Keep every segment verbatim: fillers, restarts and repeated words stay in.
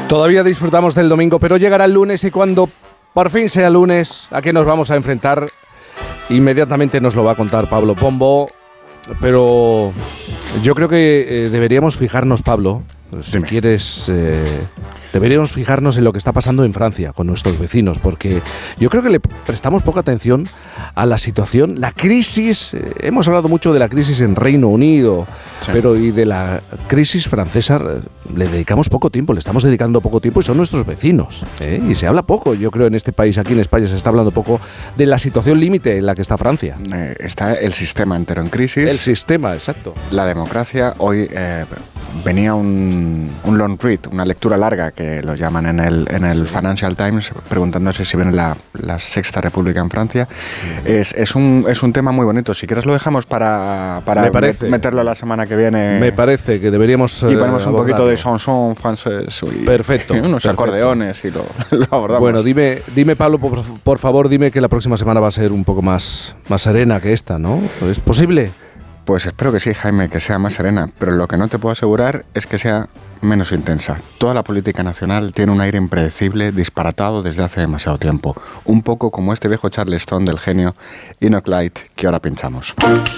Todavía disfrutamos del domingo, pero llegará el lunes y cuando por fin sea lunes, ¿a qué nos vamos a enfrentar? Inmediatamente nos lo va a contar Pablo Pombo, pero yo creo que eh, deberíamos fijarnos, Pablo, si Dime. quieres, eh, deberíamos fijarnos en lo que está pasando en Francia con nuestros vecinos, porque yo creo que le prestamos poca atención a la situación, la crisis. Eh, hemos hablado mucho de la crisis en Reino Unido, sí. pero y de la crisis francesa eh, le dedicamos poco tiempo, le estamos dedicando poco tiempo y son nuestros vecinos. ¿eh? Y se habla poco, yo creo, en este país, aquí en España, se está hablando poco de la situación límite en la que está Francia. Eh, está el sistema entero en crisis. El sistema, exacto. La democracia. Hoy eh, venía un, un long read, una lectura larga, que lo llaman en el, en el Financial Times, preguntándose si viene la, la Sexta República en Francia. Es, es, un, es un tema muy bonito. Si quieres lo dejamos para, para parece, meterlo la semana que viene. Me parece que deberíamos Y ponemos eh, un poquito de chanson francés y perfecto, unos perfecto. acordeones y lo, lo abordamos. Bueno, dime, dime Pablo, por, por favor, dime que la próxima semana va a ser un poco más, más serena que esta, ¿no? ¿Es posible? Pues espero que sí, Jaime, que sea más serena, pero lo que no te puedo asegurar es que sea menos intensa. Toda la política nacional tiene un aire impredecible, disparatado desde hace demasiado tiempo. Un poco como este viejo Charleston del genio Enoch Light que ahora pinchamos.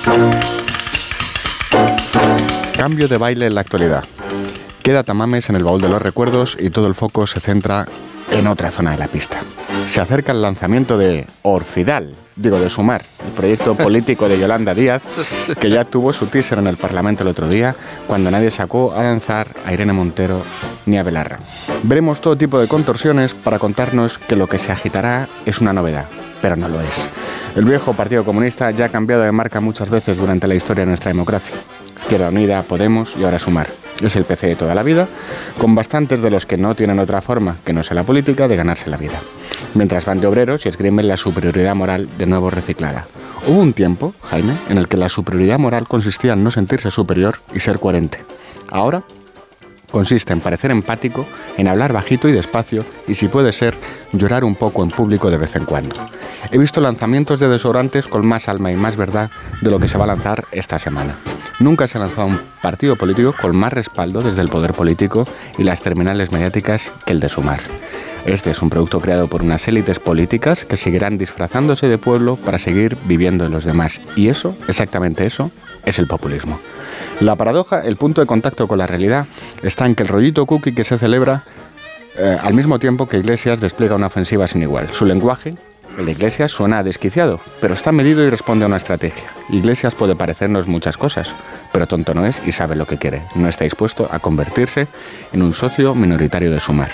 Cambio de baile en la actualidad. Queda Tamames en el baúl de los recuerdos y todo el foco se centra en otra zona de la pista. Se acerca el lanzamiento de Orfidal, digo de Sumar, el proyecto político de Yolanda Díaz, que ya tuvo su teaser en el Parlamento el otro día, cuando nadie sacó a lanzar a Irene Montero ni a Belarra. Veremos todo tipo de contorsiones para contarnos que lo que se agitará es una novedad, pero no lo es. El viejo Partido Comunista ya ha cambiado de marca muchas veces durante la historia de nuestra democracia. Izquierda Unida, Podemos y ahora Sumar. Es el P C de toda la vida, con bastantes de los que no tienen otra forma, que no sea la política, de ganarse la vida. Mientras van de obreros y esgrimen la superioridad moral de nuevo reciclada. Hubo un tiempo, Jaime, en el que la superioridad moral consistía en no sentirse superior y ser coherente. Ahora consiste en parecer empático, en hablar bajito y despacio y, si puede ser, llorar un poco en público de vez en cuando. He visto lanzamientos de desodorantes con más alma y más verdad de lo que se va a lanzar esta semana. Nunca se ha lanzado un partido político con más respaldo desde el poder político y las terminales mediáticas que el de Sumar. Este es un producto creado por unas élites políticas que seguirán disfrazándose de pueblo para seguir viviendo en los demás. Y eso, exactamente eso, es el populismo. La paradoja, el punto de contacto con la realidad, está en que el rollito cookie que se celebra eh, al mismo tiempo que Iglesias despliega una ofensiva sin igual. Su lenguaje, el de Iglesias, suena desquiciado, pero está medido y responde a una estrategia. Iglesias puede parecernos muchas cosas, pero tonto no es y sabe lo que quiere. No está dispuesto a convertirse en un socio minoritario de Sumar.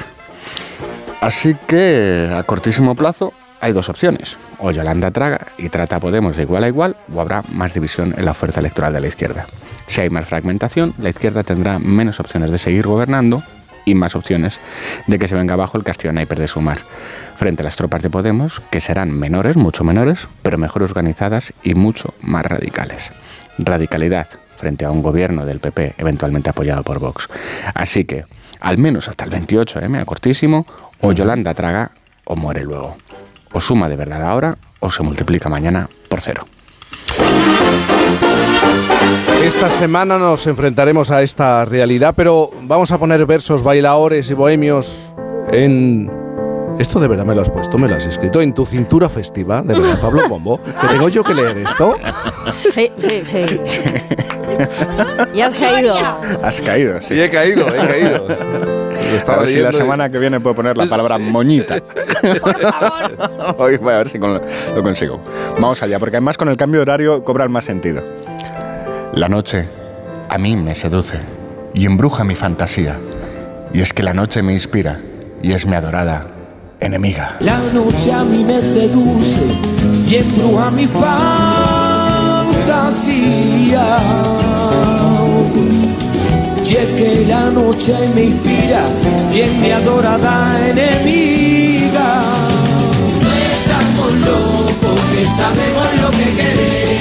Así que, a cortísimo plazo, hay dos opciones. O Yolanda traga y trata a Podemos de igual a igual, o habrá más división en la fuerza electoral de la izquierda. Si hay más fragmentación, la izquierda tendrá menos opciones de seguir gobernando y más opciones de que se venga abajo el castillo naipes de Sumar, frente a las tropas de Podemos, que serán menores, mucho menores, pero mejor organizadas y mucho más radicales. Radicalidad frente a un gobierno del P P, eventualmente apoyado por Vox. Así que, al menos hasta el veintiocho, ¿eh? a cortísimo, o Yolanda traga o muere luego. O suma de verdad ahora, o se multiplica mañana por cero. Esta semana nos enfrentaremos a esta realidad, pero vamos a poner versos bailaores y bohemios en... Esto de verdad me lo has puesto, me lo has escrito en tu cintura festiva, de verdad, Pablo Pombo. ¿Que tengo yo que leer esto? Sí, sí, sí. sí. Y has caído. Has caído, sí. Y he caído, he caído. A ver si la semana que viene puedo poner la palabra moñita. Por favor. Hoy voy a ver si lo consigo. Vamos allá, porque además con el cambio de horario cobra más sentido. La noche a mí me seduce y embruja mi fantasía. Y es que la noche me inspira y es mi adorada enemiga. La noche a mí me seduce y embruja mi fantasía. Y es que la noche me inspira y es mi adorada enemiga. No estamos locos, que sabemos lo que queremos.